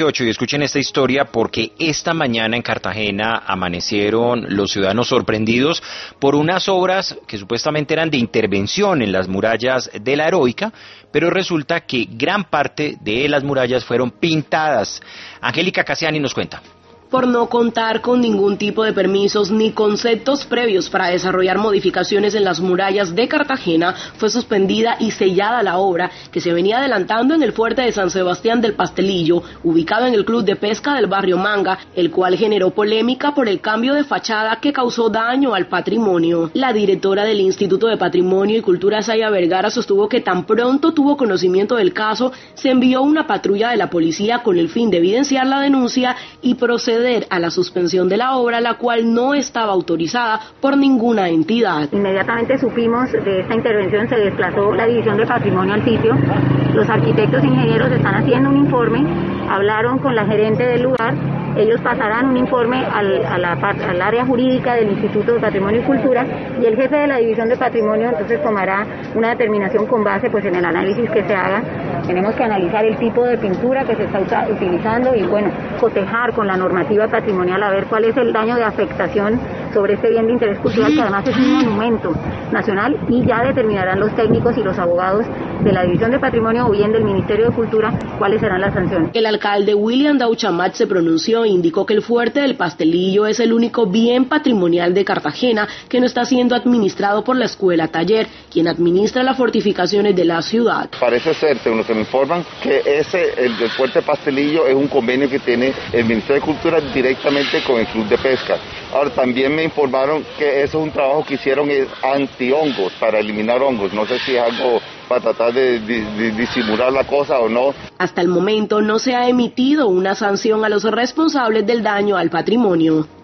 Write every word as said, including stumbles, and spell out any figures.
Y escuchen esta historia porque esta mañana en Cartagena amanecieron los ciudadanos sorprendidos por unas obras que supuestamente eran de intervención en las murallas de la Heroica, pero resulta que gran parte de las murallas fueron pintadas. Angélica Cassiani nos cuenta. Por no contar con ningún tipo de permisos ni conceptos previos para desarrollar modificaciones en las murallas de Cartagena, fue suspendida y sellada la obra que se venía adelantando en el fuerte de San Sebastián del Pastelillo, ubicado en el Club de Pesca del barrio Manga, el cual generó polémica por el cambio de fachada que causó daño al patrimonio. La directora del Instituto de Patrimonio y Cultura, Saya Vergara, sostuvo que tan pronto tuvo conocimiento del caso, se envió una patrulla de la policía con el fin de evidenciar la denuncia y proceder a la suspensión de la obra, la cual no estaba autorizada por ninguna entidad. Inmediatamente supimos de esta intervención, se desplazó la División de Patrimonio al sitio. Los arquitectos e ingenieros están haciendo un informe, hablaron con la gerente del lugar, ellos pasarán un informe al, a la, al área jurídica del Instituto de Patrimonio y Cultura, y el jefe de la División de Patrimonio entonces tomará una determinación con base pues en el análisis que se haga. Tenemos que analizar el tipo de pintura que se está utilizando y bueno, cotejar con la normativa patrimonial a ver cuál es el daño de afectación sobre este bien de interés cultural, que además es un monumento nacional, y ya determinarán los técnicos y los abogados de la División de Patrimonio o bien del Ministerio de Cultura cuáles serán las sanciones. El alcalde William Dauchamat se pronunció e indicó que el fuerte del Pastelillo es el único bien patrimonial de Cartagena que no está siendo administrado por la Escuela Taller, quien administra las fortificaciones de la ciudad. Parece ser, según lo que me informan, que ese, el del fuerte Pastelillo, es un convenio que tiene el Ministerio de Cultura directamente con el Club de Pesca. Ahora, también me informaron que eso es un trabajo que hicieron anti-hongos, para eliminar hongos. No sé si es algo para tratar de, de, de disimular la cosa o no. Hasta el momento no se ha emitido una sanción a los responsables del daño al patrimonio.